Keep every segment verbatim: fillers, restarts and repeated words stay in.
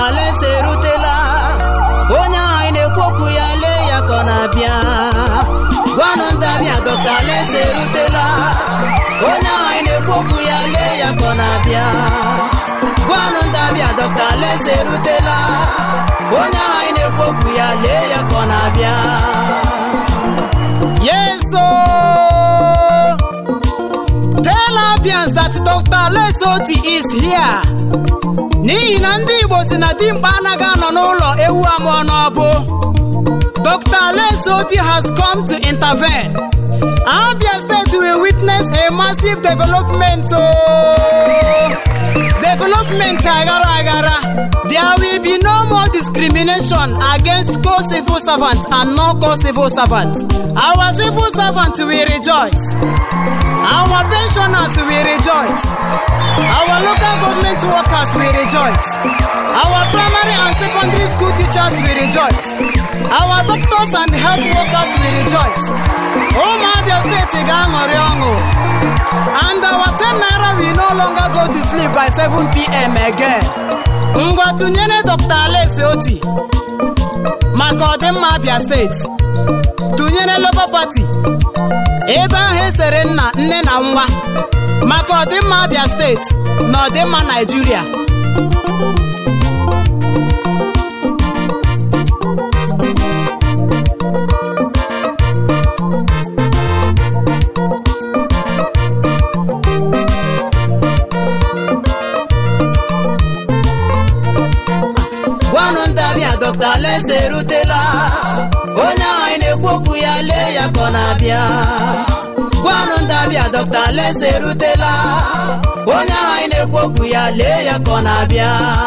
Doctor Alex erutela onye anyị na-ekwu okwu ya lee ya ka ọ na-abịa gwanụ ndị abịa Doctor Alex erutela onye anyị na-ekwu okwu ya lee ya ka ọ na-abịa gwanụ ndị abịa Doctor Alex erutela onye anyị na-ekwu okwu ya lee ya ka ọ na-abịa. Yes, so tell Abians that Doctor Alex Oti is here. N'ihi na ndị Igbo si na dimkpa anaghị anọ n'ụlọ ewu amụọ n'ọbụ. Doctor Alex Oti has come to intervene. Abia State will witness a massive development. Oh, development agara agara. There will be no more discrimination against co-civil servants and non-co-civil servants. Our civil servants will rejoice. Our pensioners will rejoice. Our local government workers will rejoice. Our primary and secondary school teachers will rejoice. Our doctors and health workers will rejoice. Oh, Abia State Gangoriongo. And our ten naira will no longer go to sleep by seven p m again. Ngwa tunyere Doctor Alex Oti maka ọdịmma Abia State. Tunyere Labour Party ebe ahụ esere nna nne na nwa maka ọdịmma Abia State na ọdịmma Nigeria. Doctor Alex erutela onye anyị na-ekwu okwu ya lee ya ka ọ na-abịa gwanụ ndị abịa Doctor Alex erutela onye anyị na-ekwu okwu ya lee ya ka ọ na-abịa.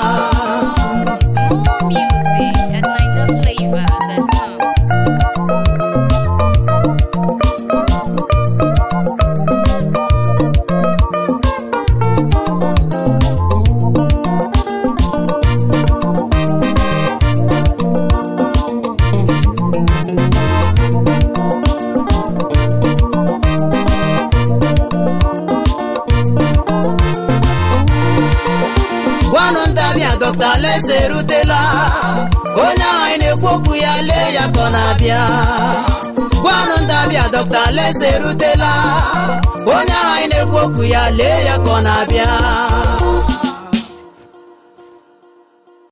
Doctor Alex erutela onye anyị na-ekwu okwu ya lee ya ka ọ na-abịa gwanụ ndị abịa Doctor Alex erutela onye anyị na-ekwu okwu ya lee ya ka ọ na-abịa.